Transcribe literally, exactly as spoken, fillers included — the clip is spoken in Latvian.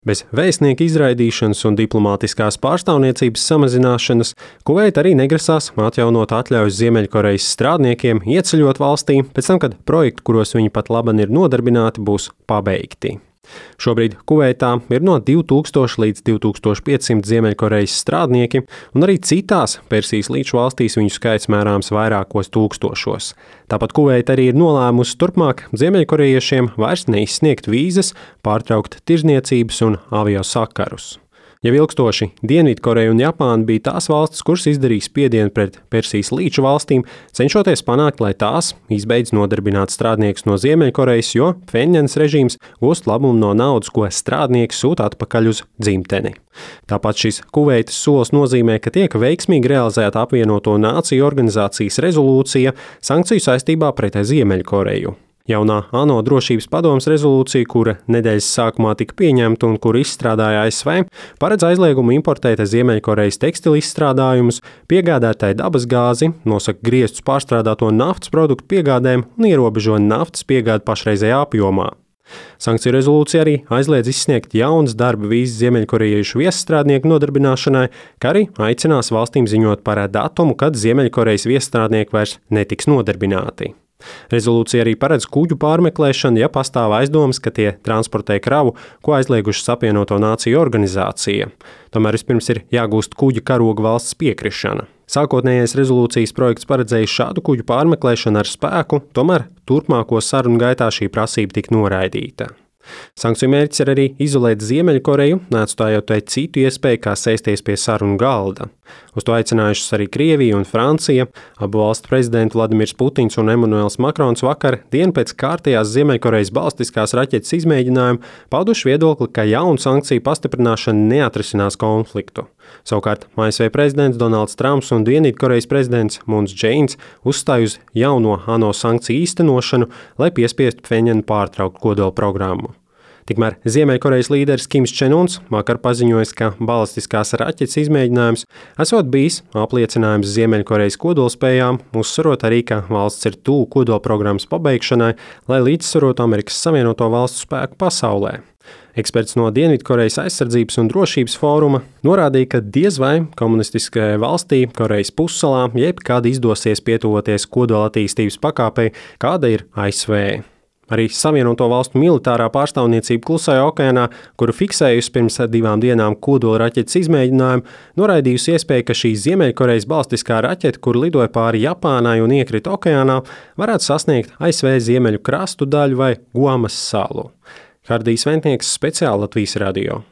Bez vēstnieka izraidīšanas un diplomātiskās pārstāvniecības samazināšanas Kuveita arī negrasās atjaunot atļaujas Ziemeļkorejas strādniekiem ieceļot valstī pēc tam, kad projekti, kuros viņi pat laban ir nodarbināti, būs pabeigti. Šobrīd Kuveitā ir no divi tūkstoši līdz divi tūkstoši piecsimt Ziemeļkorejas strādnieki, un arī citās Persijas līča valstīs viņu skaits mērāms vairākos tūkstošos. Tāpat Kuveita arī ir nolēmusi turpmāk ziemeļkorejiešiem vairs neizsniegt vīzas, pārtraukt tirzniecības un avio sakarus. Jau ilgstoši Dienvidkoreja un Japāna bija tās valstis, kuras izdarīja spiedienu pret Persijas līča valstīm, cenšoties panākt, lai tās izbeidz nodarbināt strādniekus no Ziemeļkorejas, jo Pfenjanas režīms gūst labumu no naudas, ko strādnieki sūta atpakaļ uz dzimteni. Tāpat šis Kuveitas solis nozīmē, ka tiek veiksmīgi realizēta apvienoto nāciju organizācijas rezolūcija sankciju saistībā pret Ziemeļkoreju. Jaunā ANO drošības padomes rezolūcija, kura nedēļas sākumā tika pieņemta un kuru izstrādāja A S V, paredz aizliegumu importēt Ziemeļkorejas tekstilu izstrādājumus, piegādātāju dabasgāzi, nosaka griestus pārstrādāto naftas produktu piegādēm un ierobežo naftas piegādi pašreizējā apjomā. Sankciju rezolūcija arī aizliedz izsniegt jaunas darba vīzas ziemeļkorejiešu viesstrādnieku nodarbināšanai, kā arī aicinās valstīm ziņot par datumu, kad Ziemeļkorejas viesstrādnieki vairs netiks nodarbināti. Rezolūcija arī paredz kuģu pārmeklēšanu, ja pastāv aizdomas, ka tie transportē kravu, ko aizliegušas apvienoto nāciju organizācija. Tomēr vispirms ir jāgūst kuģa karoga valsts piekrišana. Sākotnējais rezolūcijas projekts paredzēja šādu kuģu pārmeklēšanu ar spēku, tomēr turpmāko sarunu gaitā šī prasība tika noraidīta. Sankciju mērķis ir arī izolēt Ziemeļkoreju, neatstājot tai citu iespēju, kā sēsties pie sarunu galda. Uz to aicinājušas arī Krievija un Francija. Abu valstu prezidenti Vladimirs Putins un Emanuels Makrons vakar dienu pēc kārtējās Ziemeļkorejas balistiskās raķetes izmēģinājuma pauduši viedokli, ka jaunu sankciju pastiprināšana neatrisinās konfliktu. Savukārt A S V prezidents Donalds Trumps un Dienvidkorejas prezidents Mūns Džeins uzstāj uz jauno ANO sankciju īstenošanu, lai piespiestu Pfenjanu pārtraukt kodola programmu. Tikmēr Ziemeļkorejas līderis Kims Čen Uns vakar paziņojis, ka balistiskās raķetes izmēģinājums esot bijis apliecinājums Ziemeļkorejas kodolspējām, uzsverot arī, ka valsts ir tuvu kodolprogrammas pabeigšanai, lai līdzsvarotu Amerikas Savienoto Valstu spēku pasaulē. Eksperts no Dienvidkorejas aizsardzības un drošības fóruma norādīja, ka diez vai komunistiskajai valstī Korejas pussalā jebkad izdosies pietuvoties kodola attīstības pakāpei, kāda ir A S V. Arī Savienoto Valstu militārā pārstāvniecība Klusajā okeānā, kuru fiksējusi pirms divām dienām kodola raķetes izmēģinājumu, noraidījusi iespēju, ka šī Ziemeļkorejas balistiskā raķete, kur lidoja pāri Japānai un iekrita okeānā, varētu sasniegt A S V ziemeļu krastu daļu vai Guamas salu. Hardijs Ventnieks, speciāli Latvijas radio.